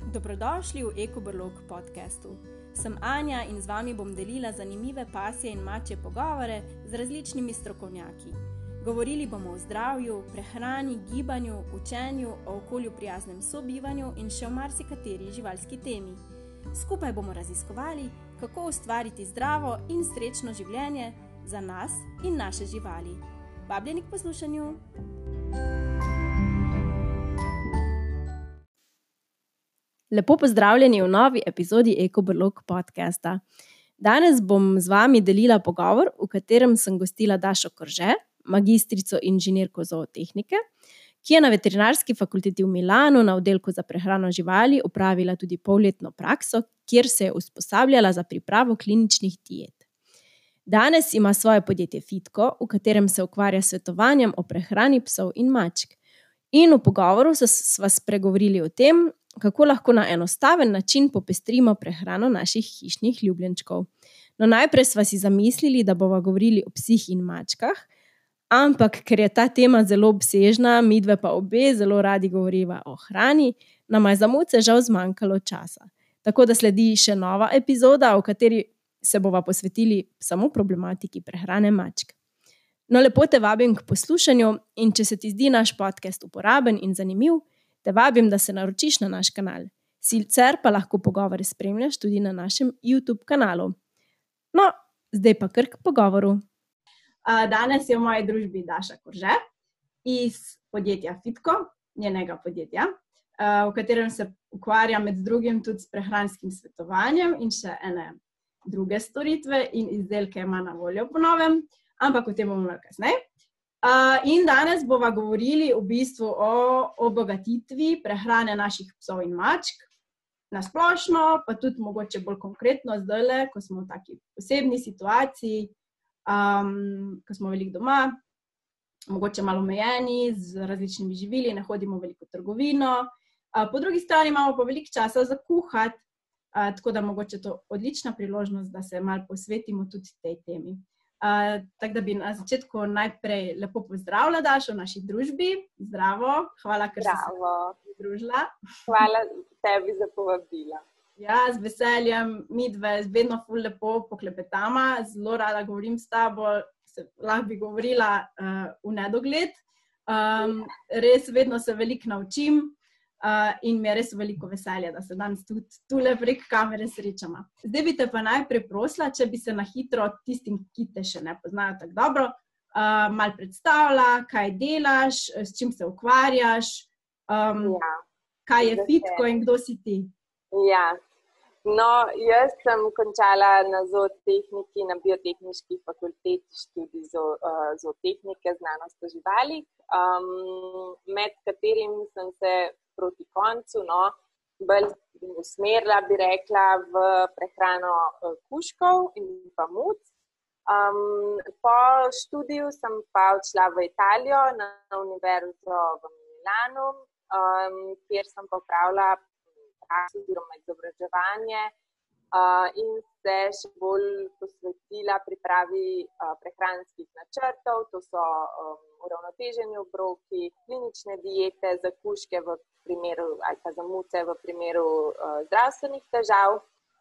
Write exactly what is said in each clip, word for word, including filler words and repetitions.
Dobrodošli v Ekobrlog podcastu. Sem Anja in z vami bom delila zanimive pasje in mačje pogovore z različnimi strokovnjaki. Govorili bomo o zdravju, prehrani, gibanju, učenju, o okolju prijaznem sobivanju in še o marsikateri živalski temi. Skupaj bomo raziskovali, kako ustvariti zdravo in srečno življenje za nas in naše živali. Vabljeni k poslušanju! Lepo pozdravljeni v novi epizodi Ekobrlog podcasta. Danes bom z vami delila pogovor, v katerem sem gostila Dašo Korže, magistrico inženirko zootehnike, ki je na veterinarski fakulteti v Milanu na oddelku za prehrano živali opravila tudi polletno prakso, kjer se je usposabljala za pripravo kliničnih diet. Danes ima svoje podjetje Fitko, v katerem se ukvarja s svetovanjem o prehrani psov in mačk. In v pogovoru sva spregovorili o tem, kako lahko na enostaven način popestrimo prehrano naših hišnih ljubljenčkov. No, najprej sva si zamislili, da bova govorili o psih in mačkah, ampak ker je ta tema zelo obsežna, midve pa obe zelo radi govoriva o hrani, nama je za muce žal zmanjkalo časa. Tako da sledi še nova epizoda, v kateri se bova posvetili samo problematiki prehrane mačk. No, lepo te vabim k poslušanju in če se ti zdi naš podcast uporaben in zanimiv, te vabim, da se naročiš na naš kanal. Sicer pa lahko pogovore spremljaš tudi na našem YouTube kanalu. No, zdaj pa kar k pogovoru. Danes je v moji družbi Daša Korže iz podjetja Fitko, njenega podjetja, v katerem se ukvarjam med drugim tudi s prehranskim svetovanjem in še ene druge storitve in izdelke ima na voljo po novem, ampak o tem bomo malo kasneje. Uh, in danes bova govorili v bistvu o obogatitvi prehrane naših psov in mačk, na splošno, pa tudi mogoče bolj konkretno zdajle, ko smo v taki posebni situaciji, um, ko smo veliko doma, mogoče malo omejeni z različnimi živili, ne hodimo veliko v trgovino. Uh, po drugi strani imamo pa veliko časa za kuhati, uh, tako da mogoče to odlična priložnost, da se malo posvetimo tudi tej temi. Uh, tako da bi na začetku najprej lepo pozdravila Dašo v naši družbi. Zdravo, hvala, ker Zdravo. si se pridružila. Hvala tebi za povabilo. Ja, z veseljem, midve vedno ful lepo poklepetama, zelo rada govorim s tabo, se, lahko bi govorila uh, v nedogled. Um, res vedno se veliko naučim. Uh, in mi je res veliko veselje, da se danes tudi tule prek kamere srečamo. Zdaj bi te pa najprej prosila, če bi se na hitro tistim, ki te še ne poznajo tako dobro, uh, malo predstavila, kaj delaš, s čim se ukvarjaš, um, Ja, kaj je z Fitko in kdo si ti. ja. No, jaz sem končala na zootehniki, na biotehniški fakulteti študij zo, uh, zootehnike, znanost o živalih, um, med katerim sem se proti koncu, no, bolj usmerila, bi rekla, v prehrano uh, kužkov in pa muc. Um, po študiju sem pa odšla v Italijo na univerzo v Milanu, um, kjer sem pa opravila prakso oziroma izobraževanje uh, in se še bolj posvetila pripravi uh, prehranskih načrtov, to so um, uravnoteženi obroki, klinične diete za kužke v primeru ali pa za muce v primeru uh, zdravstvenih težav.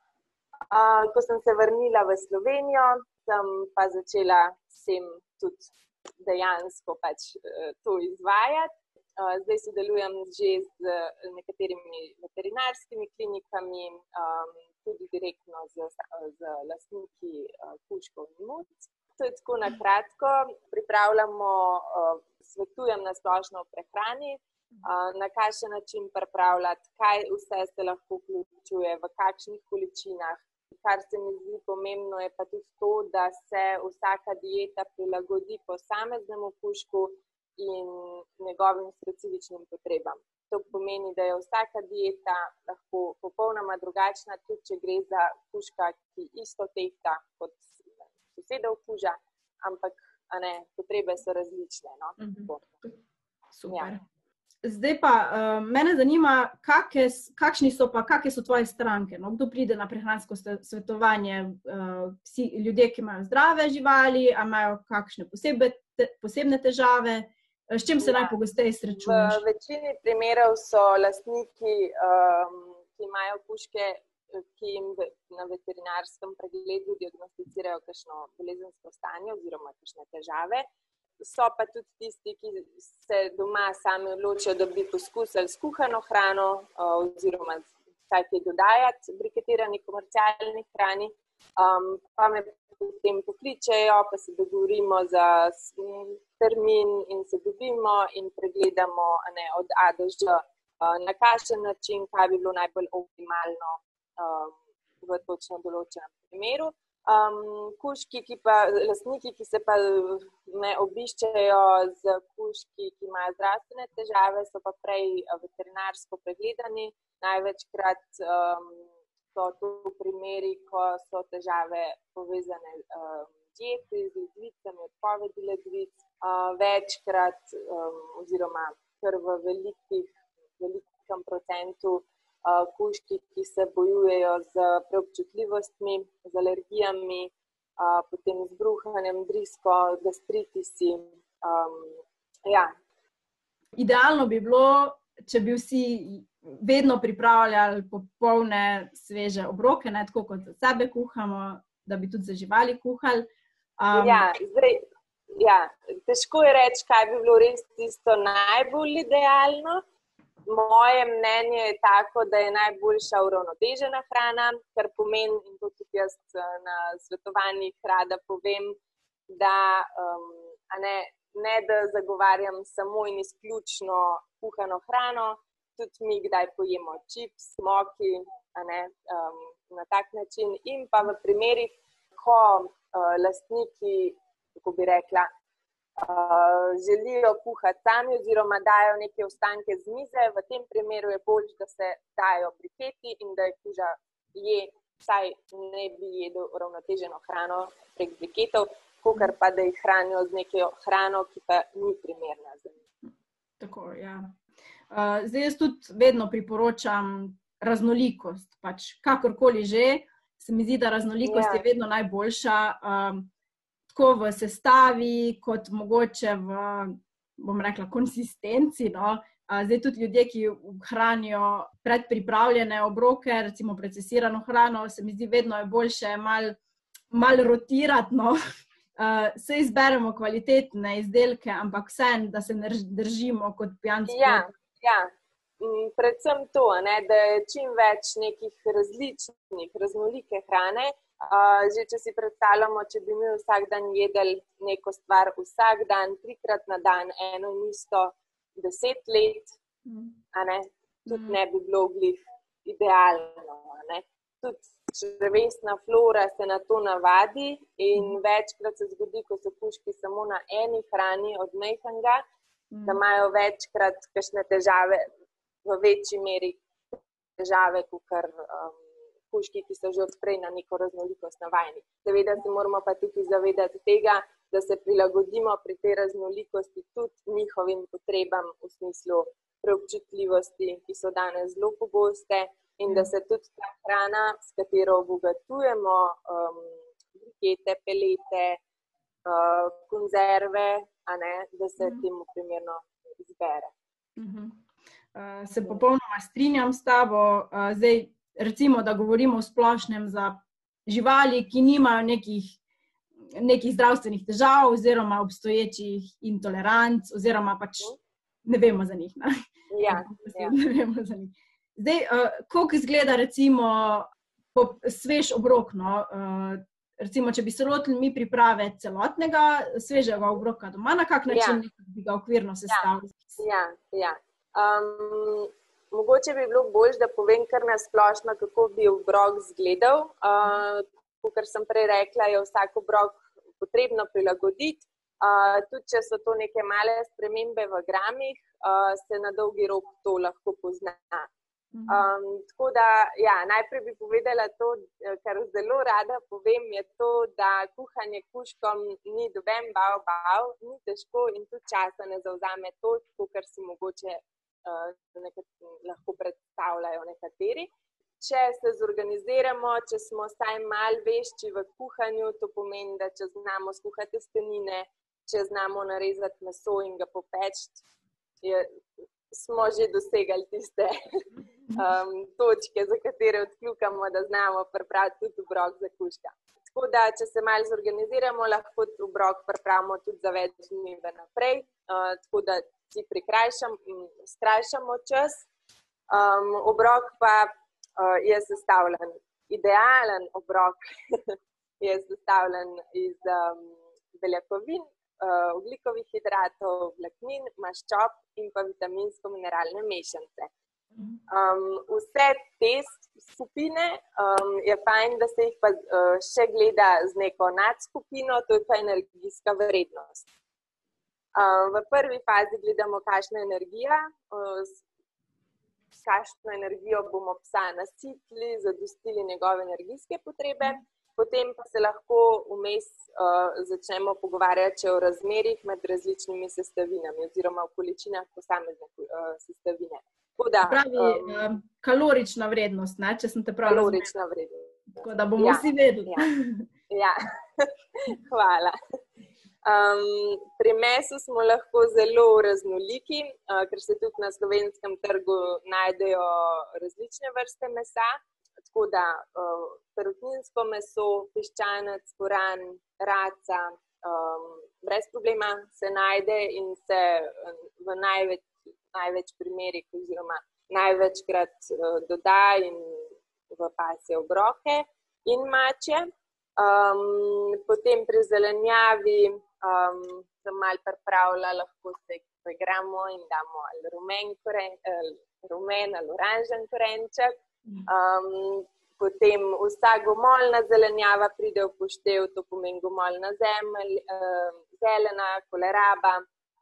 Uh, ko sem se vrnila v Slovenijo, sem pa začela vsem tudi dejansko pač uh, to izvajati. Uh, zdaj sodelujem že z nekaterimi veterinarskimi klinikami, um, tudi direktno z, z lastniki uh, kužkov in muc. To je tako na kratko. Pripravljamo, uh, svetujem na splošno o prehrani, uh, na kakšen način pripravljati, kaj vse se lahko vključuje, v kakšnih količinah. Kar se mi zdi pomembno je pa tudi to, da se vsaka dieta prilagodi posameznemu kužku in njegovim specifičnim potrebam. To pomeni, da je vsaka dieta lahko popolnoma drugačna, tudi če gre za kužka, ki isto tehta kot sosedov kuža, ampak a ne, potrebe so različne. No? Mhm. Super. Ja. Zdaj pa, uh, mene zanima, kake, kakšni so pa, kakšne so tvoje stranke, no? Kdo pride na prehransko svetovanje, uh, vsi ljudje, ki imajo zdrave živali, a imajo kakšne posebe, te, posebne težave, s čim se Ja. najpogosteje srečuješ? V večini primerov so lastniki um, ki imajo kužke, ki jim na veterinarskem pregledu diagnosticirajo kakšno bolezensko stanje oziroma kakšne težave. So pa tudi tisti, ki se doma sami odločijo, da bi poskusili s kuhano hrano oziroma kaj kaj dodajati briketirani komercialni hrani. Um, pa me potem pokličejo, pa se dogovorimo za termin in se dobimo in pregledamo ne, od A do Ž na kakšen način, kaj bi bilo najbolj optimalno um, v točno določenem primeru. Um, kužki, ki pa, lastniki, ki se pa me obiščejo z kužki, ki imajo zdravstvene težave, so pa prej veterinarsko pregledani. Največkrat um, so to primeri, ko so težave povezane um, dieti, z ledvicami, odpovedi ledvic, uh, večkrat um, oziroma kar v velikih, velikem procentu uh, kužki, ki se bojujejo z preobčutljivostmi, z alergijami, uh, potem z bruhanjem, drisko, gastritisi. Um, ja. Idealno bi bilo, če bi vsi vedno pripravljali popolne sveže obroke, ne, tako kot za sebe kuhamo, da bi tudi za živali kuhali. Um, ja, zdaj, ja, težko je reči, kaj bi bilo res tisto najbolj idealno. Moje mnenje je tako, da je najboljša uravnotežena hrana, kar pomeni, in to tudi jaz na svetovanjih rada povem, da um, a ne, ne da zagovarjam samo in izključno kuhano hrano, tudi mi kdaj pojemo čips, smoki, a ne, um, na tak način. In pa v primerih, ko uh, lastniki, kako bi rekla, uh, želijo kuhati sami oziroma dajo neke ostanke z mize, v tem primeru je bolj, da se dajo briketi in da je kuža je, vsaj ne bi jedel uravnoteženo hrano prek briketov, kakor pa da jih hranijo z neko hrano, ki pa ni primerna za njih. Tako, ja. Uh, zdaj jaz tudi vedno priporočam raznolikost, pač kakorkoli že, se mi zdi, da raznolikost ja. je vedno najboljša, um, tako v sestavi, kot mogoče v, bom rekla, konsistenci, no. Uh, zdaj tudi ljudje, ki hranijo predpripravljene obroke, recimo procesirano hrano, se mi zdi, vedno je boljše mal, mal rotirati, no. Uh, se izberemo kvalitetne izdelke, ampak vseeno, da se ne držimo kot pijanci. Ja. Ja, predvsem to, ne, da je čim več nekih različnih, raznolike hrane. Uh, že če si predstavljamo, če bi mi vsak dan jedli neko stvar, vsak dan, trikrat na dan, eno in isto, deset let, mm. a ne, tudi mm. ne bi bilo glih idealno. A ne. Tudi črevesna flora se na to navadi in mm. večkrat se zgodi, ko so kužki samo na eni hrani od majhnega, da imajo večkrat kakšne težave, v večji meri težave, kot um, kužki, ki so že od prej na neko raznolikost navajeni. Seveda se moramo pa tudi zavedati tega, da se prilagodimo pri tej raznolikosti tudi njihovim potrebam v smislu preobčutljivosti, ki so danes zelo pogoste in da se tudi ta hrana, s katero obogatujemo um, brikete, pelete, uh, konzerve, a ne, da se mm. temu primerno izbere. Mm-hmm. Uh, se popolnoma strinjam s tabo. Uh, zdaj, recimo, da govorimo v splošnem za živali, ki nimajo nekih, nekih zdravstvenih težav oziroma obstoječih intoleranc oziroma pač ne vemo za njih. Ne? Ja, ja. Ne vemo za njih. Zdaj, uh, koliko izgleda recimo svež obrok, no? Uh, Recimo, če bi se lotili mi priprave celotnega svežega obroka doma, na kak način ja. bi ga okvirno sestavili? Ja, ja. Um, mogoče bi bilo bolj, da povem kar na splošno, kako bi obrok izgledal. Uh, kakor sem prej rekla, je vsak obrok potrebno prilagoditi. Uh, tudi, če so to neke male spremembe v gramih, uh, se na dolgi rok to lahko pozna. Um, tako da, ja, najprej bi povedala to, kar zelo rada povem, je to, da kuhanje kužkom ni doben bav, bav, ni težko in tudi časa ne zavzame toliko, kar si mogoče uh, nekat, lahko predstavljajo nekateri. Če se zorganiziramo, če smo vsaj malo vešči v kuhanju, to pomeni, da če znamo skuhati testenine, če znamo narezati meso in ga popeči, je smo že dosegali tiste um, točke, za katere odkljukamo, da znamo pripraviti tudi obrok za kužka. Tako da, če se malo zorganiziramo, lahko obrok pripravimo tudi za več dni naprej, uh, tako da si prikrajšamo, skrajšamo čas. Um, obrok pa uh, je sestavljen, idealen obrok je sestavljen iz um, beljakovin, uh, ogljikovih hidratov, vlaknin, maščob in pa vitaminsko-mineralne mešanice. Um, vse te skupine um, je fajn, da se jih pa uh, še gleda z neko nadskupino, to je pa energijska vrednost. Uh, v prvi fazi gledamo, kakšna je energija, uh, s kakšno energijo bomo psa nasitili, zadostili njegove energijske potrebe, potem pa se lahko vmes uh, začnemo pogovarjati o razmerjih med različnimi sestavinami oziroma o količinah posamezne uh, sestavine. Da, pravi, um, kalorična vrednost, ne, če sem te prav razumela. Kalorična vrednost. Tako da bomo ja, vsi vedeli. Ja, ja. Hvala. Um, pri mesu smo lahko zelo raznoliki, uh, ker se tudi na slovenskem trgu najdejo različne vrste mesa. Tako da uh, perutninsko meso, piščanec, puran, raca, um, brez problema se najde in se v največ največ primerih oziroma največkrat uh, doda in v pasje obroke in mače. Um, potem pri zelenjavi um, sem malo pripravila, lahko se poigramo in damo ali rumen, koren, ali rumen ali oranžen korenček. Um, potem vsa gomolna zelenjava pride v poštev, to pomeni gomolna zemelj, uh, zelena, koleraba.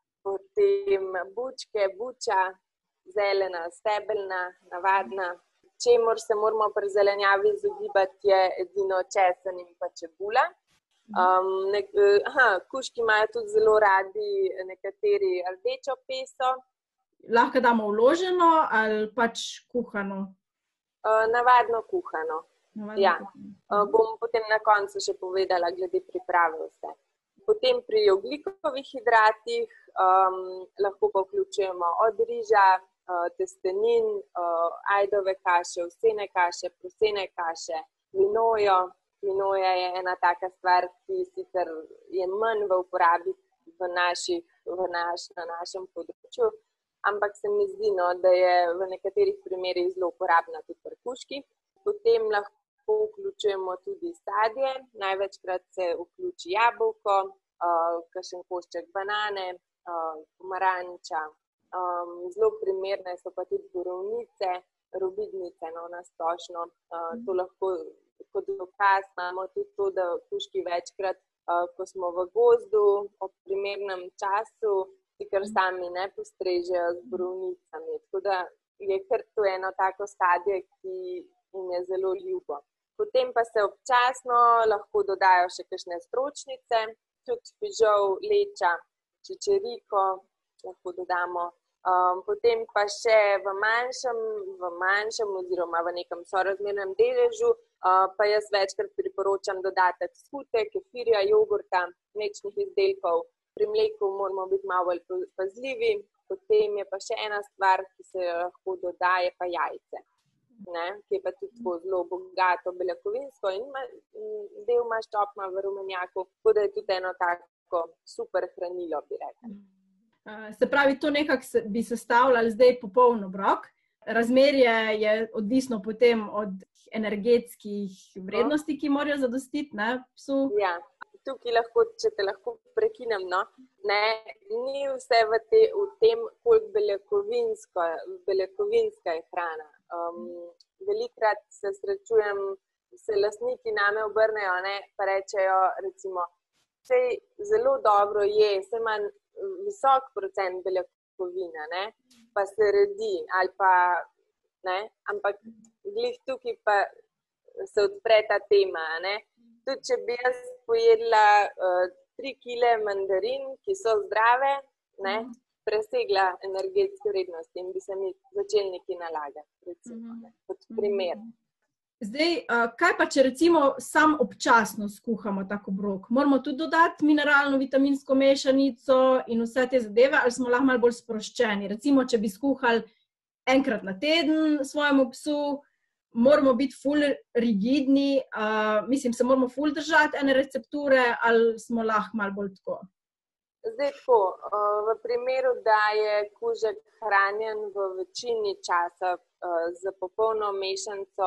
Potem bučke, buča, zelena, stebelna, navadna. Čemur se moramo pri zelenjavi izogibati je edino česen in pa čebula. Um, nek, aha, kužki imajo tudi zelo radi nekateri rdečo peso. Lahko damo vloženo ali pač kuhano? Uh, navadno kuhano. Navadno ja. kuhano. Uh, bom potem na koncu še povedala glede priprave vse. Potem pri ogljikovih hidratih um, lahko pa vključujemo od riža, uh, testenin, uh, ajdove kaše, ovsene kaše, prosene kaše, kvinojo. Kvinoja je ena taka stvar, ki sicer je manj v uporabi v naših, v naš, na našem področju, ampak se mi zdi, no, da je v nekaterih primerih zelo uporabna tudi pri kužkih. Potem lahko vključujemo tudi sadje, največkrat se vključi jabolko, uh, kakšen košček banane, uh, pomaranča. Um, zelo primerne so pa tudi borovnice, robidnice, no, na splošno. Uh, to lahko kot dokaz imamo tudi to, da kužki večkrat, uh, ko smo v gozdu, ob primernem času, si kar sami ne postrežejo z borovnicami. Tako da je kar to eno tako sadje, ki jim je zelo ljubo. Potem pa se občasno lahko dodajo še kakšne stročnice, tudi fižol, leča, čičeriko lahko dodamo. Um, potem pa še v manjšem, v manjšem oziroma v nekem sorazmernem deležu, uh, pa jaz večkrat priporočam dodatek skute, kefirja, jogurta, mlečnih izdelkov. Pri mleku moramo biti malo bolj pazljivi. Potem je pa še ena stvar, ki se lahko doda, je pa jajce. Ne, ki je pa tudi zelo bogato beljakovinsko in del maščob ima v rumenjaku, tako da je tudi eno tako super hranilo, bi rekla. Se pravi, to nekako bi sestavljali zdaj popoln obrok. Razmerje je odvisno potem od energetskih vrednosti, ki morajo zadostiti, ne, psu. Ja, tukaj lahko, če te lahko prekinem, no, ne, ni vse v, te, v tem, koliko beljakovinsko, beljakovinska je hrana. Um, velikrat se srečujem, se lastniki name obrnejo, ne, pa rečejo, recimo, sej zelo dobro je, se ima visok procent beljakovina, ne, pa se redi, ali pa, ne, ampak glih tukaj pa se odpre ta tema, ne. Tudi, če bi jaz pojedla uh, tri kile mandarin, ki so zdrave, ne, presegla energetske vrednosti in bi se mi začeli nekaj nalagati, recimo, kot primer. Zdaj, kaj pa, če recimo sam občasno skuhamo tako obrok? Moramo tudi dodati mineralno vitaminsko mešanico in vse te zadeve, ali smo lahko malo bolj sproščeni? Recimo, če bi skuhali enkrat na teden svojemu psu, moramo biti ful rigidni, uh, mislim, se moramo ful držati ene recepture, ali smo lahko malo bolj tako? Zdaj tako, v primeru, da je kužek hranjen v večini časa z popolno mešanico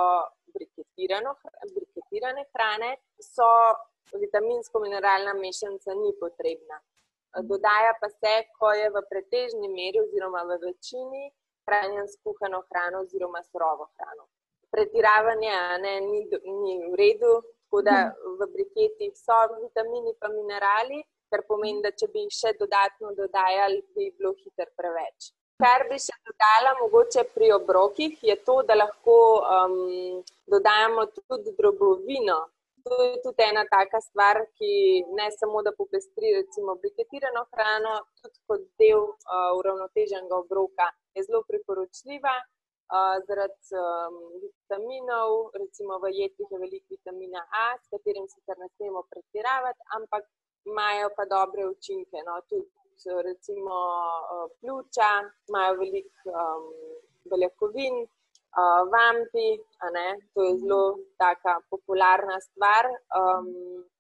briketirane hrane, so vitaminsko-mineralna mešanica ni potrebna. Dodaja pa se, ko je v pretežni meri oziroma v večini hranjen s kuhano hrano oziroma surovo hrano. Pretiravanje ne, ni, ni v redu, tako da v briketih so vitamini pa minerali, kar pomeni, da če bi jih še dodatno dodajali, bi bilo hitro preveč. Kar bi še dodala mogoče pri obrokih, je to, da lahko um, dodajamo tudi drobovino. To je tudi ena taka stvar, ki ne samo, da popestri recimo briketirano hrano, tudi kot del uh, uravnoteženega obroka je zelo priporočljiva. Uh, zaradi um, vitaminov, recimo v jedkih je veliko vitamina A, s katerim sicer ne smemo pretiravati, ampak imajo pa dobre učinke, no, tudi recimo uh, pljuča, imajo veliko um, beljakovin, uh, vampi, a ne, to je zelo taka popularna stvar. Um,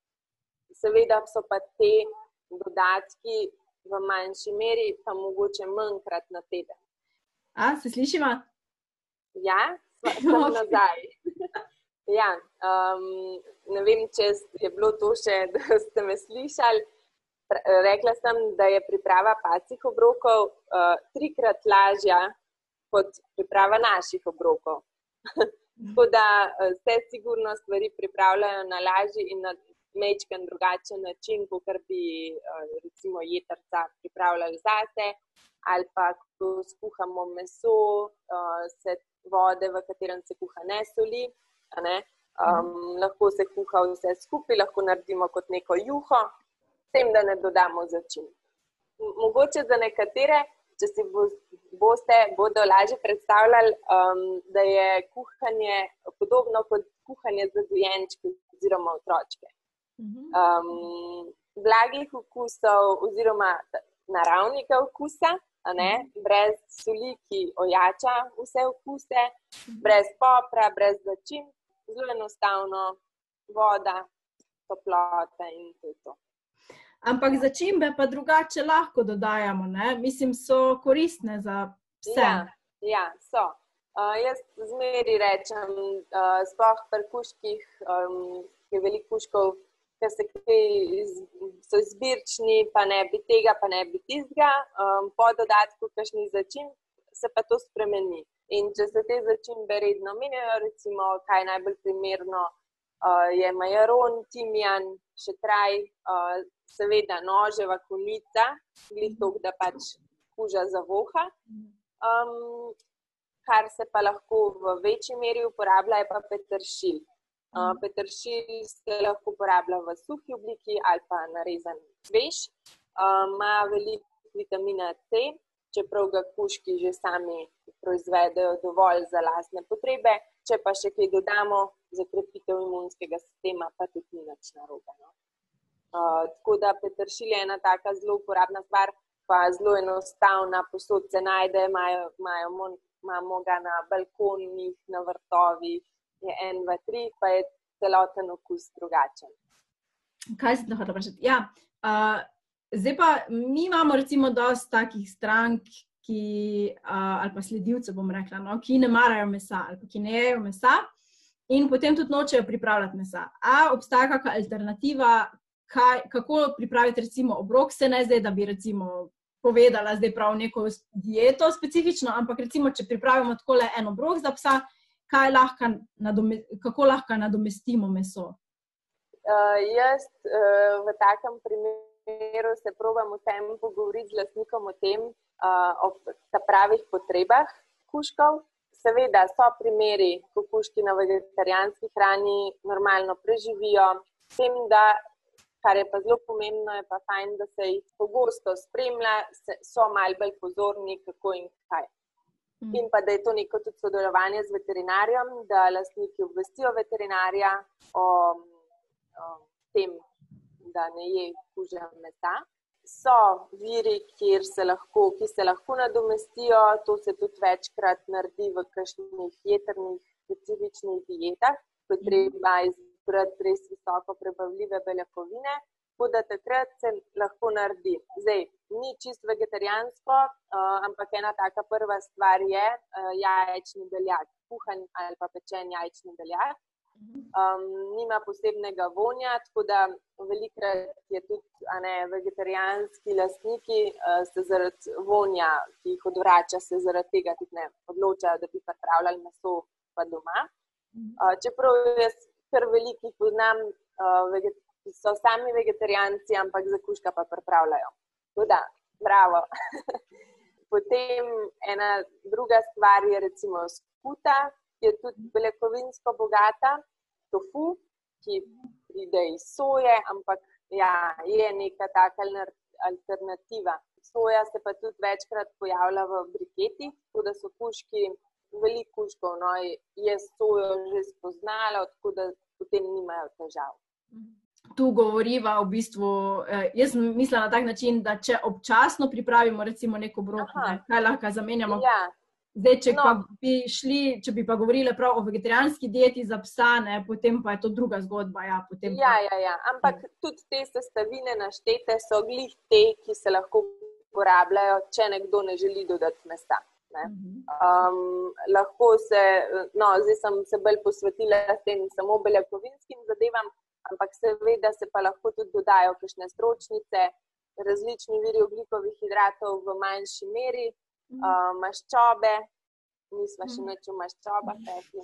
seveda so pa te dodatki v manjši meri, pa mogoče manjkrat na teden. A, se slišiva? Ja, sem nazaj. Ja, um, ne vem, če je bilo to še, da ste me slišali. Rekla sem, da je priprava pacjih obrokov uh, trikrat lažja kot priprava naših obrokov. Tako da uh, se sigurno stvari pripravljajo na lažji in na majčken drugačen način, kot bi uh, recimo jetrca pripravljali zase, ali pa ko skuhamo meso, uh, se vode, v katerem se kuha ne soli. Ne? Um, lahko se kuha vse skupaj, lahko naredimo kot neko juho, s tem, da ne dodamo začimb. Mogoče za nekatere, če si bo, boste, bodo lažje predstavljali, um, da je kuhanje podobno kot kuhanje za dojenčke oziroma otročke. Um, blagih okusov oziroma naravnega okusa, a ne, brez soli, ki ojača vse okuse, brez popra, brez začimb, zelo enostavno, voda, toplota in to je to. Ampak začimbe pa drugače lahko dodajamo, ne? Mislim, so koristne za vse. Ja, ja so. Uh, jaz zmeri rečem, uh, sploh pri kužkih, um, je veliko kužkov, ker se so izbirčni, pa ne bi tega, pa ne bi tistega, um, po dodatku kakšnih začimb se pa to spremeni. In če se te začimbe redno menjajo, recimo, kaj je najbolj primerno, uh, je majaron, timijan, šetraj, uh, seveda noževa konica, glih toliko, da pač kuža zavoha. Um, kar se pa lahko v večji meri uporablja, je pa peteršilj. Uh, peteršilj se lahko uporablja v suhi obliki ali pa narezan svež. Ima uh, veliko vitamina C, čeprav ga kužki že sami proizvedejo dovolj za lastne potrebe. Če pa še kaj dodamo za krepitev imunskega sistema, pa tudi ni nič narobe. No? Uh, tako da peteršilj je ena taka zelo uporabna stvar, pa zelo enostavna, posod se najde, imajo, imajo, imamo ga na balkonih, na vrtovih. Je en, dva, tri, pa je celoten okus drugačen. Kaj se da hočela vprašati? Ja, uh, zdaj pa mi imamo recimo dosti takih strank, ki, uh, ali pa sledilcev, bom rekla, no, ki ne marajo mesa ali pa ki ne jejo mesa in potem tudi nočejo pripravljati mesa. A obstaja kakšna alternativa, kaj, kako pripraviti recimo obrok? Se ne zdaj, da bi recimo povedala zdaj prav neko dieto specifično, ampak recimo, če pripravimo takole en obrok za psa, Kaj lahko nadome, kako lahko nadomestimo meso? Uh, jaz uh, v takem primeru se probam vsem pogovoriti z lastnikom o tem, uh, o pravih potrebah kužkov. Seveda so primeri, ko kužki na vegetarijanski hrani normalno preživijo, s tem, da, kar je pa zelo pomembno, je pa fajn, da se jih pogosto spremlja, so malo bolj pozorni, kako in kaj. Mm. In pa, da je to neko tudi sodelovanje z veterinarjem, da lastniki obvestijo veterinarja o, o tem, da ne je kužjega mesa. So viri, kjer se lahko, ki se lahko nadomestijo, to se tudi večkrat naredi v kakšnih jetrnih specifičnih dietah, ko je treba izbrati res visoko prebavljive beljakovine. Tako da takrat se lahko naredi. Zdaj, ni čist vegetarijansko, uh, ampak ena taka prva stvar je uh, jajčni beljak, kuhan ali pa pečen jajčni beljak. Um, nima posebnega vonja, tako da velikrat je tudi a ne, vegetarijanski lastniki uh, se zaradi vonja, ki jih odvrača, se zaradi tega tudi ne odločajo, da bi pripravljali meso pa doma. Uh, čeprav jaz kar velikih poznam uh, vegetarijanskih, ki so sami vegetarijanci, ampak za kužka pa pripravljajo. Tudi, bravo. Potem ena druga stvar je recimo skuta, ki je tudi beljakovinsko bogata, tofu, ki pride iz soje, ampak ja, je neka taka alternativa. Soja se pa tudi večkrat pojavlja v briketih, tako da so kužki, veliko kužkov, no, je sojo že spoznalo, tako da potem nimajo težav. Tu govoriva v bistvu, jaz mislim na tak način, da če občasno pripravimo recimo neko obrok, ne, kaj lahko zamenjamo. Ja. Zdaj, če, No. pa bi šli, če bi pa govorili prav o vegetarijanski dieti za psa, ne, potem pa je to druga zgodba. Ja, potem Ja, pa, ja, ja, ampak tudi te sestavine naštete so glih te, ki se lahko uporabljajo, če nekdo ne želi dodati mesa. Ne. Um, lahko se, no, zdaj sem se bolj posvetila s tem samo beljakovinskim zadevam, ampak seveda se pa lahko tudi dodajo kakšne stročnice, različni viri ogljikovih hidratov v manjši meri, uh, maščobe, nisva še nič o maščobah rekli.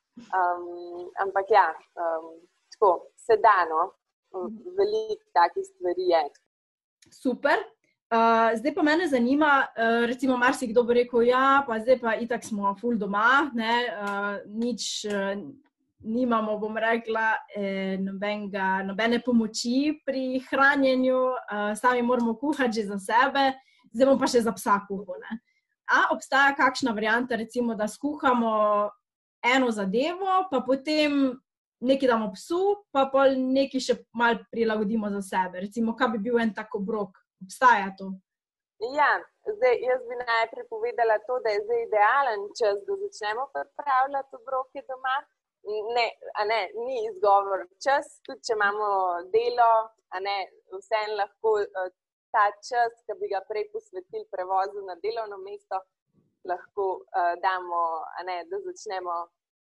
Um, ampak ja, um, tako, se da, no, veliko takih stvari je. super. Uh, zdaj pa mene zanima, uh, recimo marsikdo bo rekel, ja, pa zdaj pa itak smo ful doma, ne, uh, nič uh, nimamo, bom rekla, eh, nobenega, nobene pomoči pri hranjenju, uh, sami moramo kuhati že za sebe, zdaj bomo pa še za psa kuhali, ne. A obstaja kakšna varianta, recimo, da skuhamo eno zadevo, pa potem nekaj damo psu, pa pol nekaj še malo prilagodimo za sebe. Recimo, kaj bi bil en tak obrok? Obstaja to? Ja, zdaj jaz bi najprej povedala to, da je zdaj idealen čas, da začnemo pripravljati obroke doma. Ne, a ne, ni izgovor čas, tudi če imamo delo, a ne, vseeno lahko uh, ta čas, ki bi ga prej posvetili prevozu na delovno mesto, lahko uh, damo, a ne, da začnemo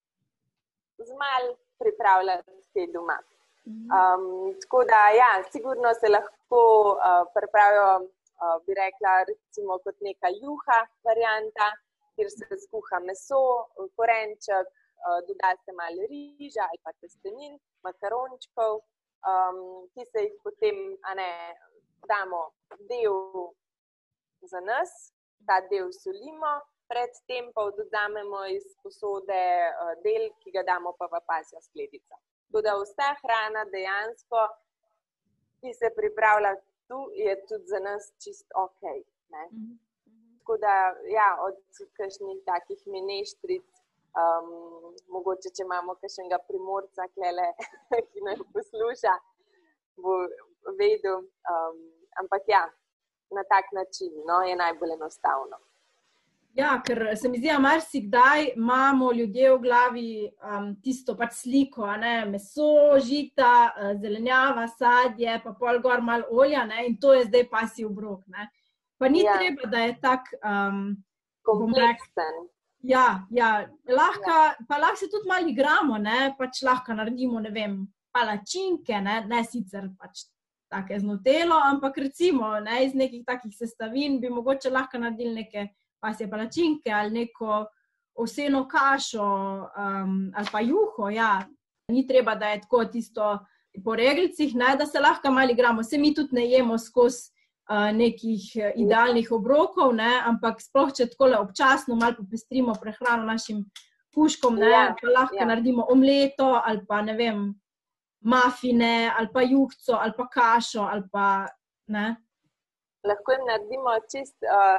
z malo pripravljati kaj doma. Um, tako da, ja, sigurno se lahko uh, pripravijo, uh, bi rekla, recimo kot neka juha varianta, kjer se skuha meso, korenček, uh, doda se malo riža ali pa testenin, makarončkov, um, ki se jih potem, a ne, damo del za nas, ta del solimo, predtem pa dodamemo iz posode uh, del, ki ga damo pa v pasjo skledico. Tako da vsa hrana dejansko, ki se pripravlja tu, je tudi za nas čist ok. Ne? Mm-hmm. Tako da, ja, od kakšnih takih mineštric, um, mogoče, če imamo kakšnega primorca, klele, ki nam posluša, bo vedel. Um, ampak ja, na tak način, no, je najbolj enostavno. Ja, ker se mi zdi, da marsikdaj imamo ljudje v glavi um, tisto pač sliko, a ne, meso, žita, zelenjava, sadje, pa pol gor malo olja, ne, in to je zdaj pasji obrok, ne. Pa ni Ja. treba, da je tak, um, Kompleksen. ja, ja, lahko, pa lahko se tudi malo igramo, ne, pač lahko naredimo, ne vem, palačinke, ne, ne sicer pač take z nutelo, ampak recimo, ne, iz nekih takih sestavin bi mogoče lahko naredili neke pasje palačinke ali neko ovseno kašo um, ali pa juho, ja. Ni treba, da je tako tisto po reglcih, ne, da se lahko malo igramo. Se mi tudi ne jemo skozi uh, nekih idealnih obrokov, ne, ampak sploh, če takole občasno malo popestrimo prehrano našim kužkom, ne, Ja, pa lahko ja. naredimo omleto ali pa, ne vem, mafine ali pa juhco ali pa kašo ali pa, ne. Lahko jim naredimo čist uh,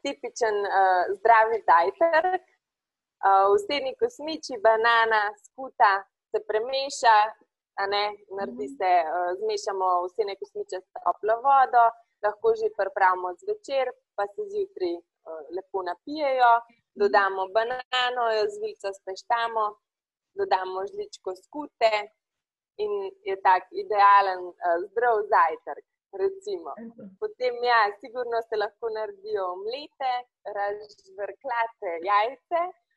tipičen uh, zdravi zajtrk. Uh, Vsteni kosmiči, banana, skuta se premeša, a ne, naredi se, uh, zmešamo vstene kosmiče s toplo vodo, lahko že pripravimo zvečer, pa se zjutraj uh, lepo napijejo, dodamo banano, jo z vilico speštamo, dodamo žličko skute in je tak idealen uh, zdrav zajtrk. Recimo. Potem, ja, sigurno se lahko naredijo omlete, razžvrklate jajce.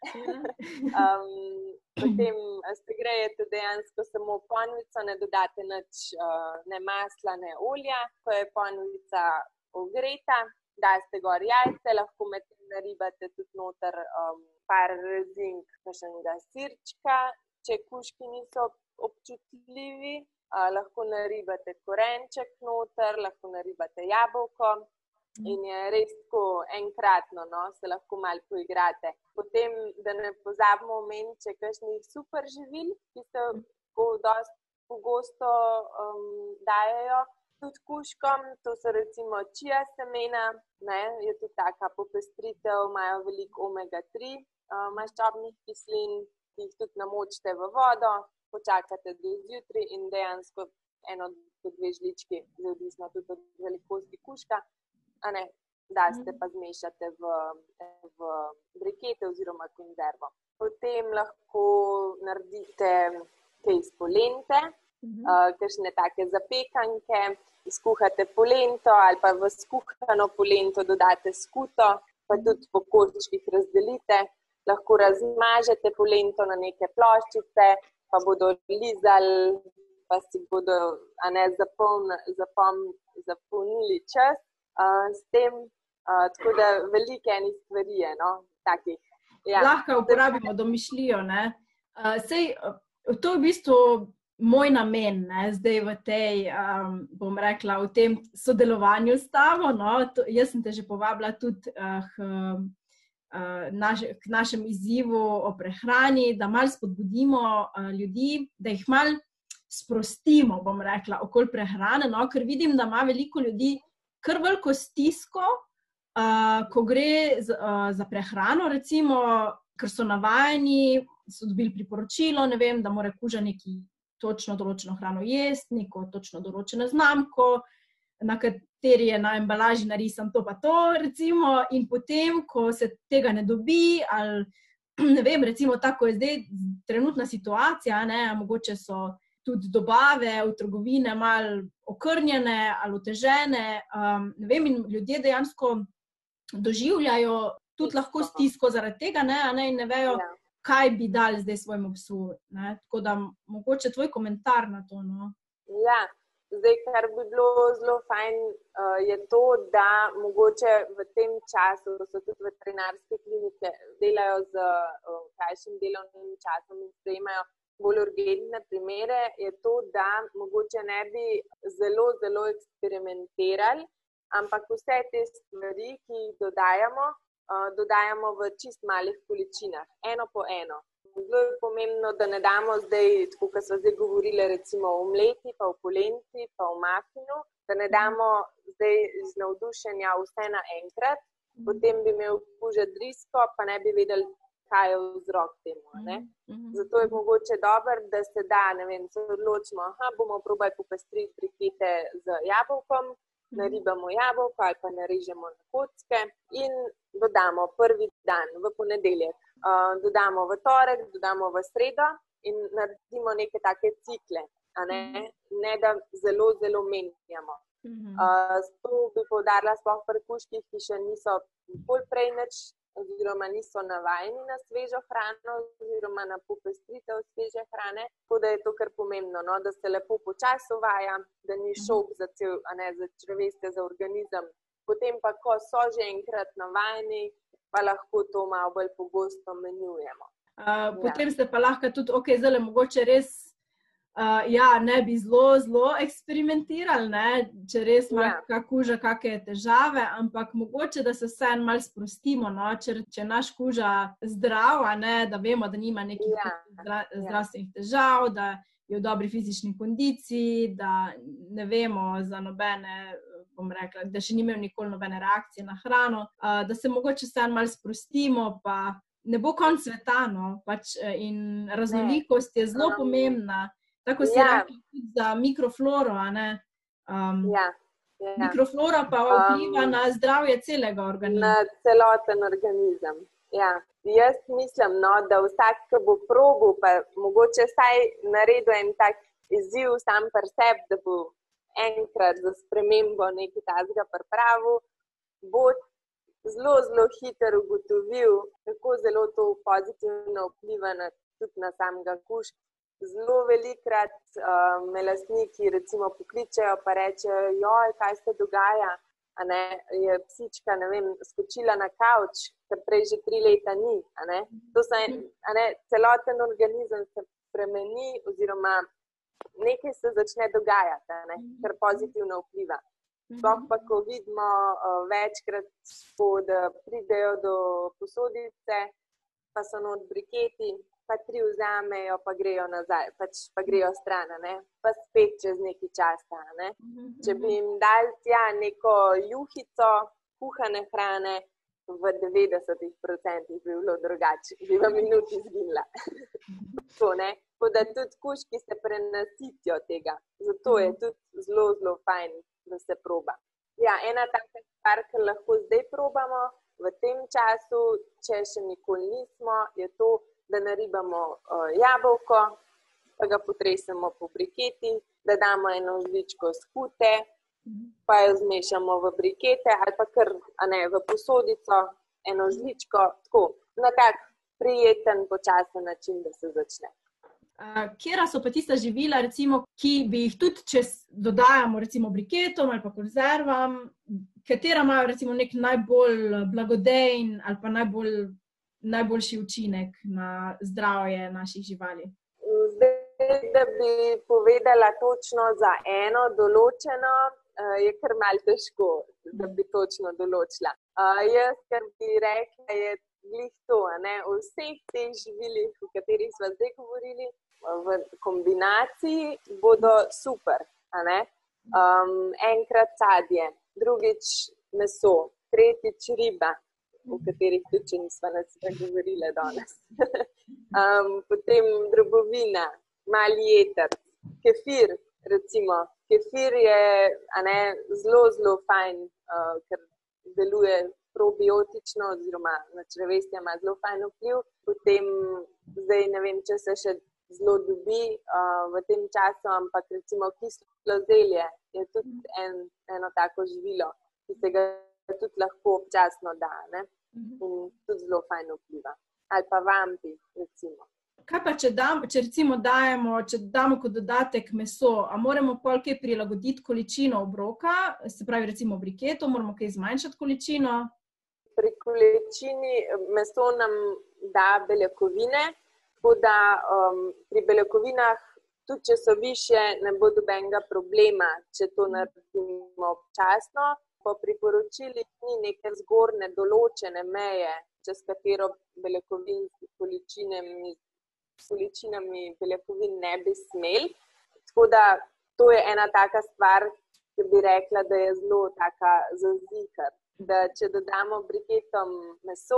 um, potem segrejete dejansko samo ponvico, ne dodate nič, uh, ne masla, ne olja. Ko je ponvica ogreta, daste gor jajce, lahko med tem naribate tudi noter um, par rezink kakšnega sirčka, če kužki niso občutljivi. Uh, lahko naribate korenček noter, lahko naribate jabolko in je res tako enkratno, no, se lahko malo poigrate. Potem, da ne pozabimo omeniti, če kakšnih super živil, ki se dosti pogosto um, dajejo tudi kužkom, to so recimo chia semena, ne, je tudi taka popestritev, imajo veliko omega tri uh, maščobnih kislin, ki jih tudi namočite v vodo, počakate do zjutraj in dejansko eno do dve žlički, odvisno tudi od velikosti kužka, a ne, daste pa zmešate v, v brikete oziroma konzervo. Potem lahko naredite kaj iz polente, mm-hmm. uh, kakšne take zapekanke, skuhate polento ali pa v skuhano polento dodate skuto, pa tudi po koščkih razdelite, lahko razmažete polento na neke ploščice, pa bodo lizali, pa si bodo a ne, zapoln, zapom, zapolnili čas uh, s tem, uh, tako da veliko enih stvari je, no, takih. Ja. Lahko uporabimo domišljijo, ne. Uh, sej, to je v bistvu moj namen, ne, zdaj v tej, um, bom rekla, v tem sodelovanju s tabo, no, to, jaz sem te že povabila tudi uh, uh, naš, k našem izzivu o prehrani, da malo spodbudimo uh, ljudi, da jih malo sprostimo, bom rekla, okoli prehrane, no, ker vidim, da ima veliko ljudi kar veliko stisko, uh, ko gre z, uh, za prehrano, recimo, ker so navajeni, so dobili priporočilo, ne vem, da mora kuža neki točno določeno hrano jesti, neko točno določeno znamko, na kateri je na embalaži narisan to pa to, recimo, in potem, ko se tega ne dobi, ali, ne vem, recimo, tako je zdaj trenutna situacija, ne, mogoče so tudi dobave v trgovine malo okrnjene ali otežene, um, ne vem, in ljudje dejansko doživljajo tudi lahko stisko zaradi tega, ne, a ne, in ne vejo, ja. Kaj bi dali zdaj svojemu psu, ne, tako da mogoče tvoj komentar na to, no. Ja, zdaj, kar bi bilo zelo fajn, uh, je to, da mogoče v tem času, ko so tudi veterinarske klinike, delajo z uh, krajšim delovnim časom in sprejemajo bolj urgentne primere, je to, da mogoče ne bi zelo, zelo eksperimentirali, ampak vse te stvari, ki jih dodajamo, uh, dodajamo v čist malih količinah, eno po eno. Zelo je pomembno, da ne damo zdaj, tako kot smo zdaj govorili, recimo o omleti, pa o polenti, pa o mafinu, da ne damo zdaj iz navdušenja vse naenkrat, potem bi imel kuža drisko, pa ne bi vedeli, kaj je vzrok temu, ne. Zato je mogoče dobro, da se da, ne vem, se odločimo, aha, bomo probali popestriti brikete z jabolkom, naribamo jabolko ali pa narežemo na kocke in dodamo prvi dan, v ponedeljek. Uh, dodamo v torek, dodamo v sredo in naredimo neke take cikle, a ne, ne da zelo, zelo menjamo. Uh, to bi poudarila sploh pri kužkih, ki še niso bolj prej nič, oziroma niso navajeni na svežo hrano, oziroma na popestritev sveže hrane, tako da je to kar pomembno, no, da se lepo počasi uvaja, da ni šok za cel, a ne, za črevesje, za organizem. Potem pa, ko so že enkrat navajeni, pa lahko to malo bolj pogosto menjujemo. Uh, potem ste pa lahko tudi, ok, zdaj mogoče res, uh, ja, ne bi zelo, zelo eksperimentirali, ne, če res ima ja. Kak kuža kakšne težave, ampak mogoče, da se vseeno malo sprostimo, no, če, če naš kuža zdrav, ne, da vemo, da nima nekih ja. zdra, zdravstvenih težav, da je v dobri fizični kondiciji, da ne vemo za nobene bom rekla, da še ni imel nikoli nobene reakcije na hrano, uh, da se mogoče vse malo sprostimo, pa ne bo konc sveta, no, pač in raznolikost je zelo um, pomembna, tako si ja. rekla tudi za mikrofloro, a ne? Um, ja. Ja. Mikroflora pa vpliva um, na zdravje celega organizma. Na celoten organizem, ja. Jaz mislim, no, da vsak, ki bo probil, pa mogoče vsaj naredil en tak izziv sam pri sebi, da bo enkrat za spremembo nekaj takega pripravil, bo zelo, zelo hitro ugotovil, kako zelo to pozitivno vpliva na, tudi na samega kužka. Zelo velikrat uh, me lastniki recimo pokličejo pa rečejo, joj, kaj se dogaja, a ne, je psička, ne vem, skočila na kavč, ker prej že tri leta ni, a ne. To se, a ne, celoten organizem se spremeni oziroma nekaj se začne dogajati, a ne, ker pozitivno vpliva. Sploh pa, ko vidimo uh, večkrat, da pridejo do posodice, pa so not briketi, pa tri vzamejo, pa grejo nazaj, pač pa grejo stran, ne? Pa spet čez nekaj časa. Ne? Če bi jim dali tja neko juhico, kuhane hrane, v devetdesetih procentih bi bilo drugače, bi v minuti izginila. Tako, ne? Tako da tudi kužki se prenasitijo tega, zato je tudi zelo, zelo fajn, da se proba. Ja, ena taka stvar, ki lahko zdaj probamo v tem času, če še nikoli nismo, je to, da naribamo uh, jabolko, pa ga potresemo po briketi, da damo eno žličko skute, pa jo zmešamo v brikete ali pa kar, a ne, v posodico, eno žličko, tako, na tak prijeten, počasen način, da se začne. Uh, Kjera so pa tista živila, recimo, ki bi jih tudi, če dodajamo recimo briketom ali pa konzervam, katera imajo recimo nek najbolj blagodejen ali pa najbolj najboljši učinek na zdravje naših živali? Zdaj, da bi povedala točno za eno določeno, je kar malo težko, da bi točno določila. Jaz, kar bi rekla, je glih to, ne? V vseh teh živilih, o katerih smo zdaj govorili, v kombinaciji bodo super, a ne? Um, enkrat sadje, drugič meso, tretjič riba, o katerih tudi če nismo nas govorili danes. um, potem drobovina, mali jeter, kefir, recimo. Kefir je a ne, zelo, zelo fajn, uh, ker deluje probiotično oziroma na črevesje ima zelo fajn vpliv. Potem, zdaj ne vem, če se še zelo dobi uh, v tem času, ampak recimo kislo zelje je tudi en, eno tako živilo, ki se ga tudi lahko občasno da, ne? In tudi zelo fajn vpliva. Ali pa vampi, recimo. Kaj pa, če, dam, če recimo dajemo, če damo kot dodatek meso, a moramo pol kaj prilagoditi količino obroka, se pravi recimo briketo, moramo kaj zmanjšati količino? Pri količini meso nam da beljakovine, tako da um, pri beljakovinah, tudi če so višje, ne bo dobenega problema, če to naredimo občasno. Po priporočilih ni neke zgornje določene meje, čez katero beljakovin s količinami, količinami beljakovin ne bi smeli. Tako da to je ena taka stvar, ki bi rekla, da je zelo taka zazikar. Da če dodamo briketom meso,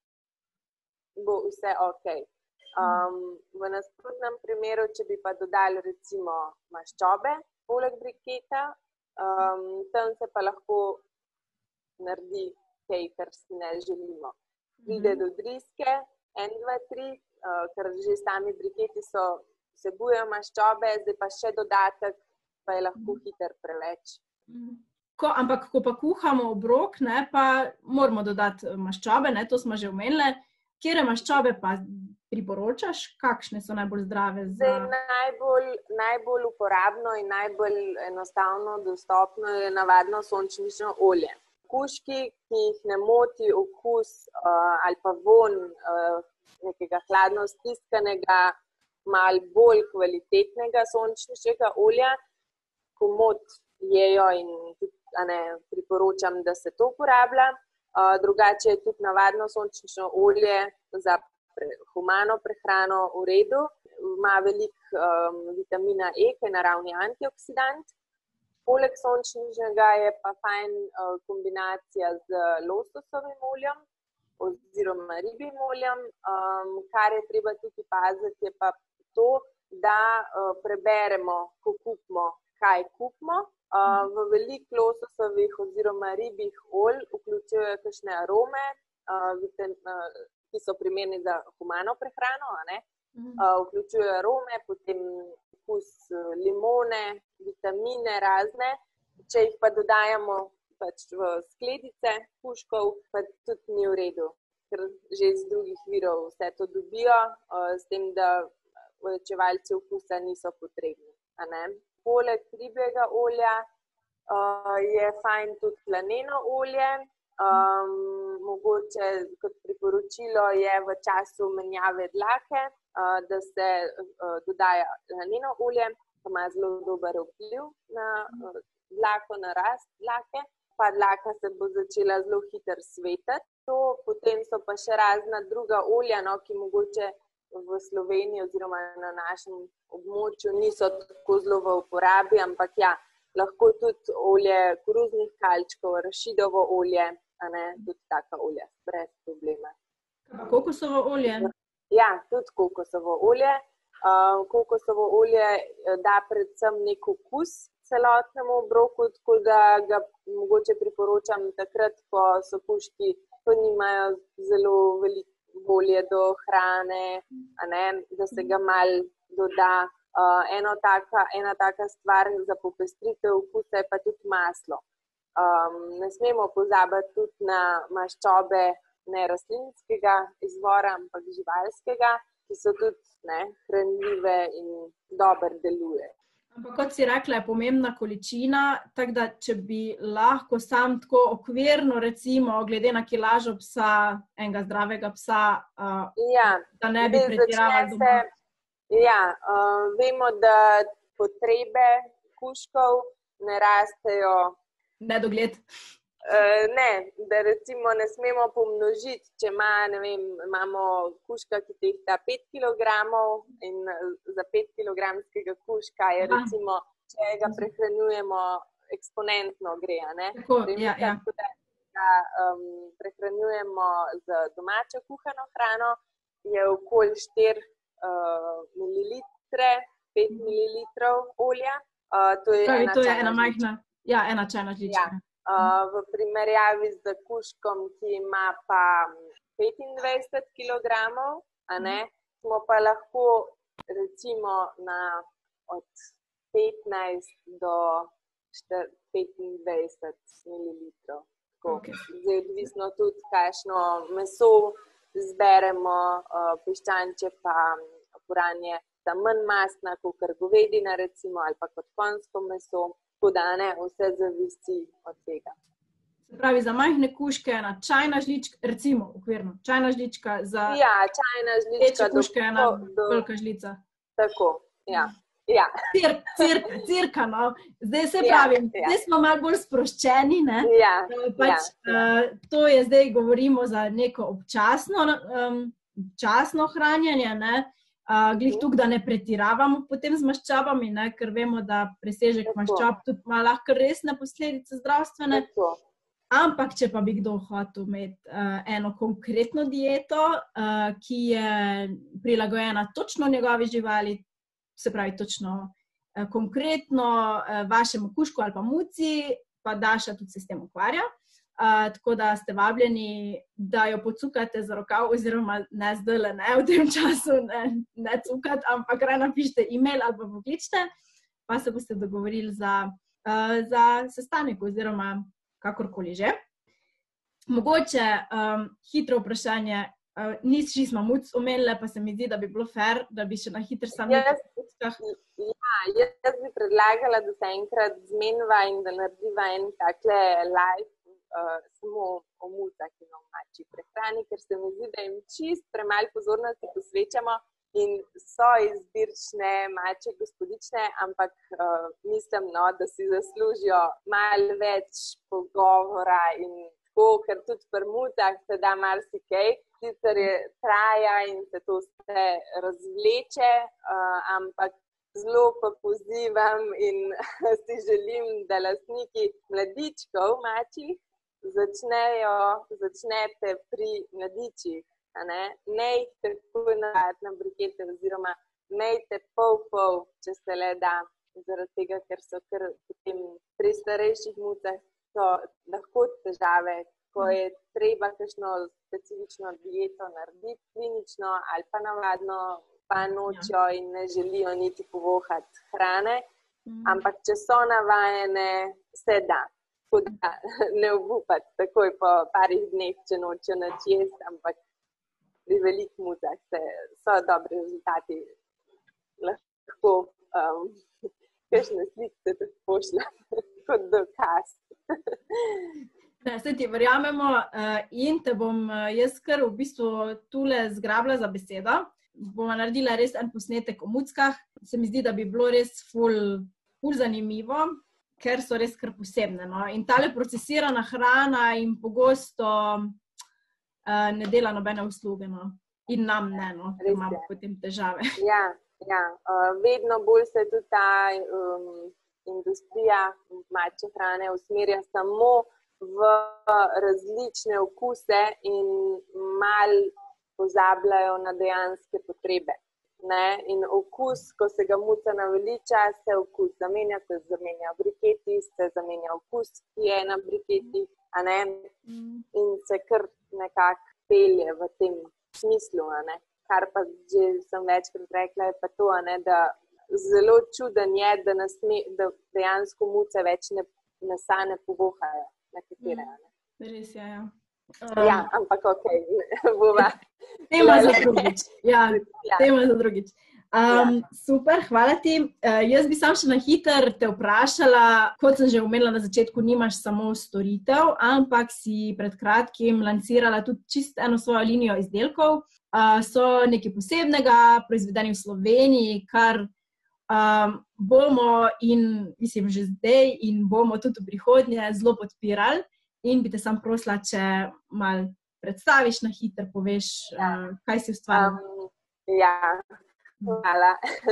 bo vse ok. Um, v nasprotnem primeru, če bi pa dodali recimo maščobe poleg briketa, Um, tam se pa lahko naredi kaj, kar si ne želimo. Pride do driske, en, dva, tri, uh, ker že sami briketi so, vsebujejo maščobe, zdaj pa še dodatek, pa je lahko hiter preveč. Ko, ampak, ko pa kuhamo obrok, ne, pa moramo dodati maščobe, ne, to smo že omenili. Kjere maščobe pa priporočaš? Kakšne so najbolj zdrave? Za... Zdaj, najbolj, najbolj uporabno in najbolj enostavno dostopno je navadno sončnično olje. Kužki, ki jih ne moti okus uh, ali pa von uh, nekega hladno stiskanega, malo bolj kvalitetnega sončničnega olja, komot jejo in tudi, a ne, priporočam, da se to uporablja. Uh, drugače je tudi navadno sončnično olje za pre, humano prehrano v redu. Ima veliko um, vitamina E, ki je naravni antioksidant. Poleg sončničnega je pa fajn uh, kombinacija z lososovim oljem oziroma ribjim oljem. Um, kar je treba tukaj paziti, je pa to, da uh, preberemo, ko kupimo, kaj kupimo. Uh, v veliko lososovih oziroma ribjih olj vključujejo kakšne arome, uh, viten, uh, ki so primerni za humano prehrano, a ne? Uh, vključujejo arome, potem okus limone, vitamine razne. Če jih pa dodajamo pač v skledice puškov, pa tudi ni v redu, ker že iz drugih virov vse to dobijo, uh, s tem, da povečevalci okusa niso potrebni. A ne? Poleg ribjega olja uh, je fajn tudi laneno olje. Um, mogoče kot priporočilo je v času menjave dlake, uh, da se uh, dodaja laneno olje, ki ima zelo dober vpliv na uh, dlako, na rast dlake, pa dlaka se bo začela zelo hitro svetati. To, potem so pa še razna druga olja, no, ki mogoče v Sloveniji oziroma na našem območju niso tako zelo v uporabi, ampak ja, lahko tudi olje koruznih kalčkov, arašidovo olje, a ne, tudi taka olja, brez problema. Kokosovo olje? Ja, tudi kokosovo olje. Uh, kokosovo olje da predvsem nek okus celotnemu obroku, tako da ga mogoče priporočam takrat, ko so kužki, ko nimajo zelo veliko volje do hrane, a ne, da se ga malo doda. Uh, eno taka, ena taka stvar za popestritev okusa je pa tudi maslo. Um, ne smemo pozabiti tudi na maščobe ne rastlinskega izvora, ampak živalskega, ki so tudi ne, hranljive in dobro deluje. Ampak kot si rekla, je pomembna količina, tako da če bi lahko sam tako okvirno, recimo, glede na kilažo psa, enega zdravega psa, uh, ja, da ne bi pretiravali doma. Ja, uh, vemo, da potrebe kužkov ne rastejo nedogled. Uh, ne, da recimo ne smemo pomnožiti, če ima, ne vem, imamo kužka, ki tehta pet kilogramov in za pet kilogramskega kužka je recimo, če ga prehranjujemo eksponentno gre, ne? Tako, ja, ja. Tako da ga um, prehranjujemo z domačo kuhano hrano, je okoli štiri uh, mililitre, pet mililitrov olja. Uh, to je Pravi, ena, to je ena majhna. Ja, ena čajna žlička. Ja, uh, v primerjavi z kužkom, ki ima pa petindvajset kilogramov, a ne, smo pa lahko recimo na od petnajst do petindvajset mililitrov. Okay. Zdaj odvisno tudi, kakšno meso zberemo, uh, piščančje pa puranje, da manj mastna, kot govedina recimo, ali pa kot konjsko meso. Tako da ne, vse zavisi od tega. Se pravi, za majhne kužke ena čajna žlička, recimo okvirno, čajna žlička za ja, čajna žlička do kužke ena do... velika žlica. Tako, ja. ja. Cir, cirka, cirka, no. Zdaj se pravim, ja, ja. Zdaj smo malo bolj sproščeni, ne? Ja, pač, ja. Uh, to je zdaj, govorimo za neko občasno, um, občasno hranjenje, ne? Uh, glih tukaj, da ne pretiravamo potem z maščobami, ne, ker vemo, da presežek maščob tudi ima lahko resne posledice zdravstvene. Tako. Ampak, če pa bi kdo hotel imeti uh, eno konkretno dieto, uh, ki je prilagojena točno njegovi živali, se pravi točno uh, konkretno uh, vašemu kužku ali pa muci, pa Daša tudi se s tem ukvarja. Uh, tako da ste vabljeni, da jo pocukate za rokav, oziroma ne zdajle, ne v tem času, ne, ne cukati, ampak raj napišite e-mail ali pa pokličite, pa se boste dogovorili za, uh, za sestanek oziroma kakorkoli že. Mogoče um, hitro vprašanje, uh, nisi smo muc omenile, pa se mi zdi, da bi bilo fair, da bi še na hitro sami yes, muckah. Ja, jaz bi predlagala, da se enkrat zmeniva in da narediva en takle live Uh, samo o mucah in o mačji prehrani, ker se mi zdi, da jim čist premalo pozornosti posvečamo in so izbirčne mačje gospodične, ampak uh, mislim, no, da si zaslužijo malo več pogovora in tako, ker tudi pri mucah se da marsikaj, sicer je traja in se to vse razvleče, uh, ampak zelo pa pozivam in si želim, da lastniki mladičkov, mačjih, začnejo, začnete pri mladičih, a ne, ne jih tako navajati na brikete oziroma mejte pol-pol, če se le da, zaradi tega, ker so kar potem pri starejših mucah so lahko težave, ko je treba kakšno specifično dieto narediti, klinično ali pa navadno, pa nočjo in ne želijo niti povohati hrane, ampak če so navajene, se da. Tako da ne obupati takoj po parih dneh, če nočjo nič jesti, ampak pri velikih mucah se, so dobri rezultati. Lahko um, kakšne slike tudi pošljem kot dokaz. Ne, se ti verjamemo in te bom jaz kar v bistvu tule zgrabila za besedo. Bomo naredila res en posnetek o muckah. Se mi zdi, da bi bilo res ful, ful zanimivo, ker so res kar posebne. No? In tale procesirana hrana jim pogosto uh, ne dela nobene usluge. No? In nam ne, no? Ker imamo potem težave. Ja, ja. Uh, vedno bolj se tudi ta um, industrija mačje hrane usmerja samo v različne okuse in mal pozabljajo na dejanske potrebe. Ne? In okus, ko se ga muca naveliča, se okus zamenja, se zamenja v briketi, se zamenja okus, ki je na briketi, a ne? In se kar nekako pelje v tem smislu, a ne? Kar pa že sem večkrat rekla, je pa to, a ne, da zelo čuden je, da, nasme, da dejansko muce več ne, mesa ne povohajo, nekatere, a ne? Res je, ja. Um, ja, ampak okej, okay. Bova. Tema za drugič. Ja, ja. Tema za drugič. Um, ja. Super, hvala ti. Uh, jaz bi sam še na hiter te vprašala, kot sem že omenila na začetku, nimaš samo storitev, ampak si pred kratkim lansirala tudi čisto eno svojo linijo izdelkov. Uh, so nekaj posebnega, proizvedeni v Sloveniji, kar um, bomo in mislim že zdaj in bomo tudi v prihodnje zelo podpirali. In bi te sam prosila, če malo predstaviš na hiter, poveš, ja. uh, kaj si ustvarila. Um, ja, hvala.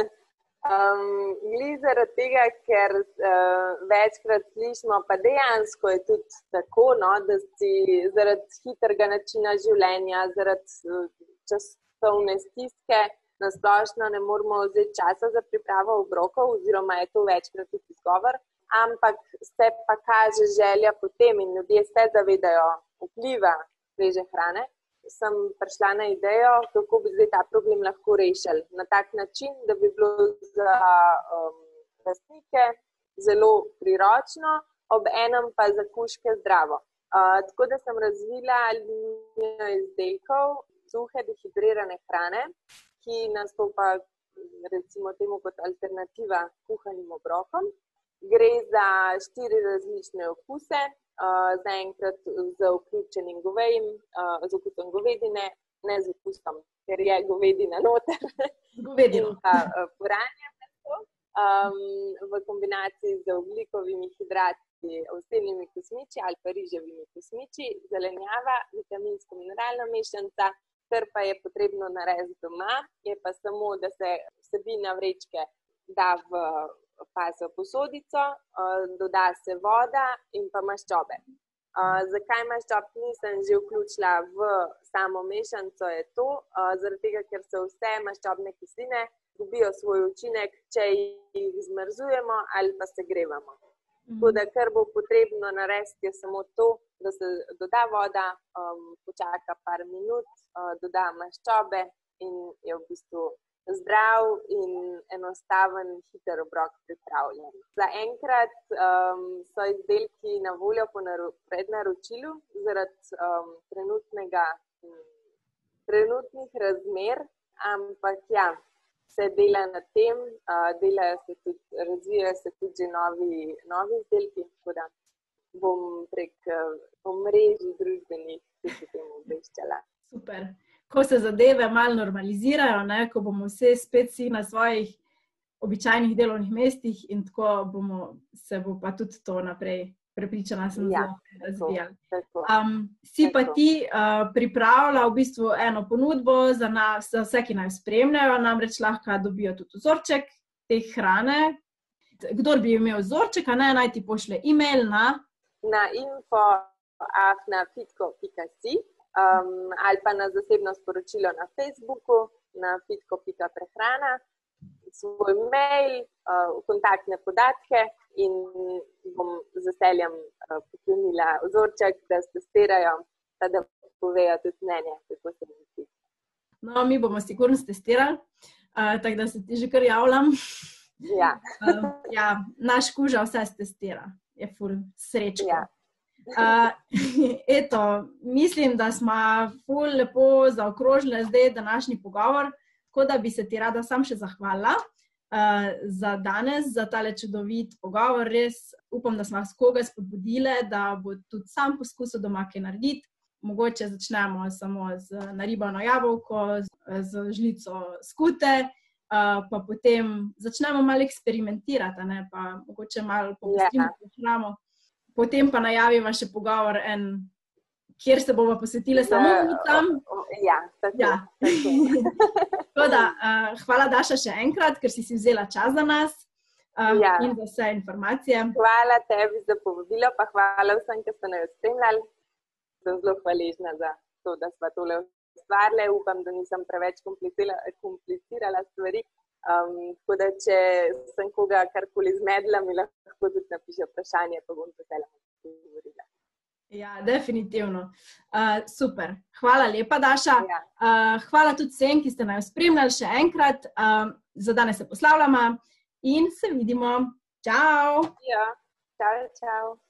Um, Gli zaradi tega, ker uh, večkrat slišimo, pa dejansko je tudi tako, no, da si zaradi hitrega načina življenja, zaradi časovne stiske na splošno ne moramo vzeti časa za pripravo obrokov, oziroma je to večkrat tudi izgovor. Ampak se pa kaže želja potem in ljudje se zavedajo vpliva sveže hrane. Sem prišla na idejo, kako bi zdaj ta problem lahko rešili. Na tak način, da bi bilo za um, lastnike zelo priročno, ob enem pa za kužke zdravo. Uh, tako da sem razvila linijo izdelkov suhe dehidrirane hrane, ki nastopa recimo temu kot alternativa kuhanim obrokom. Gre za štiri različne okuse, uh, zaenkrat z vključenim govejim, uh, z okusom govedine, ne z okusom, ker je govedina noter. Govedino. In pa uh, puranje meso, um, v kombinaciji z ogljikovimi hidrati, ovsenimi kosmiči ali pa riževimi kosmiči, zelenjava, vitaminsko-mineralna mešanica, kar pa je potrebno narediti doma, je pa samo, da se vsebina vrečke da v pazo posodico, doda se voda in pa maščobe. Zakaj maščob nisem že vključila v samo mešanico, je to, zaradi tega, ker se vse maščobne kisline dobijo svoj učinek, če jih zmrzujemo ali pa segrevamo. Tako da, kar bo potrebno narediti, je samo to, da se doda voda, počaka par minut, doda maščobe in je v bistvu zdrav in enostaven, hiter obrok pripravljen. Za enkrat um, so izdelki na voljo po naru, prednaročilu zaradi um, trenutnega, trenutnih razmer, ampak ja, se dela na tem, uh, delajo se tudi, razvijajo se tudi že novi, novi izdelki, tako da bom prek uh, omrežij družbenih tudi temu obveščala. Super. Ko se zadeve malo normalizirajo, ne, ko bomo vse spet si na svojih običajnih delovnih mestih in tako bomo, se bo pa tudi to naprej, prepričana sem, ja, zelo razvijala. Um, si pa ti uh, pripravila v bistvu eno ponudbo za, na, za vse, ki naj spremljajo, namreč lahko dobijo tudi vzorček te hrane. Kdor bi imel vzorček, a ne, naj ti pošle e-mail na na info afna fitko pika si um, ali pa na zasebno sporočilo na Facebooku na fitko pika prehrana, svoj mail, uh, kontaktne podatke in bom z veseljem uh, poklonila vzorček, da se testirajo, pa da povejo tudi mnenje, kako se mi zdi. No, mi bomo sigurno testirali, uh, tako da se ti že kar javljam. Ja. uh, ja, naš kuža vse testira, je ful srečko. Ja. Uh, eto, mislim, da smo ful lepo zaokrožili zdaj današnji pogovor, tako da bi se ti rada sam še zahvalila uh, za danes, za tale čudovit pogovor. Res upam, da smo vas koga spodbudile, da bo tudi sam poskusil doma kaj narediti. Mogoče začnemo samo z naribano jabolko, z, z žlico skute, uh, pa potem začnemo malo eksperimentirati, ne? Pa mogoče malo popestrimo, yeah. Potem pa najaviva še pogovor en, kjer se bomo posvetile samo tam. Ja, tako. Ja. Tako da, uh, hvala Daša še enkrat, ker si si vzela čas za nas uh, ja. In za vse informacije. Hvala tebi za povabilo, pa hvala vsem, ki ste nas spremljali. Sem zelo hvaležna za to, da sva tole ustvarile. Upam, da nisem preveč komplicirala stvari. Um, tako da, če sem koga karkoli zmedla, mi lahko tudi napiše vprašanje, pa bom to tele odgovorila. Ja, definitivno. Uh, super. Hvala lepa, Daša. Ja. Uh, hvala tudi vsem, ki ste nas spremljali še enkrat. Uh, za danes se poslavljamo in se vidimo. Čau! Ja, čau, čau.